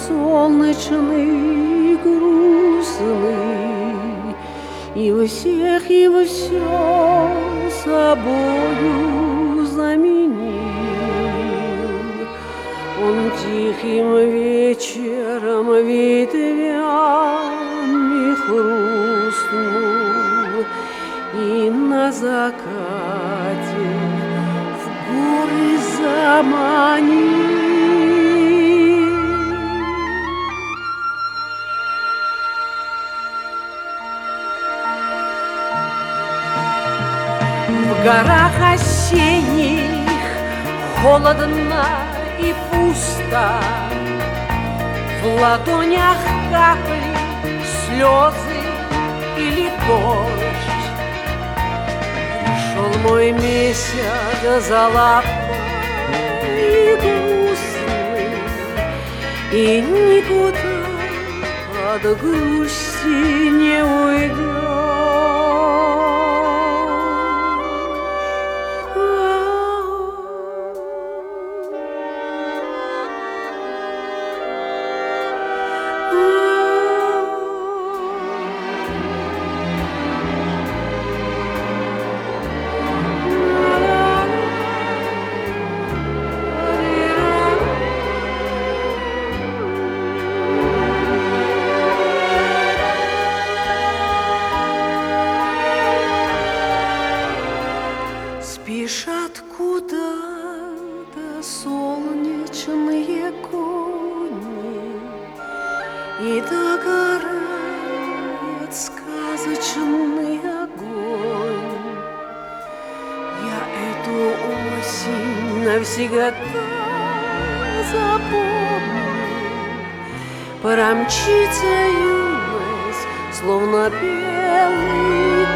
солнечный, грустный, и всех и все собою заменил. Он тихим вечером ветвями хрустнул, и на закате в горы заманил. В горах осенних холодно и пусто, в ладонях капли, слезы или дождь. Пришел мой месяц золотой и грустный, и никуда от грусти не уйдет. Спешат куда-то солнечные кони, и догорает сказочный огонь. Я эту осень навсегда запомню. Промчится юность, словно белый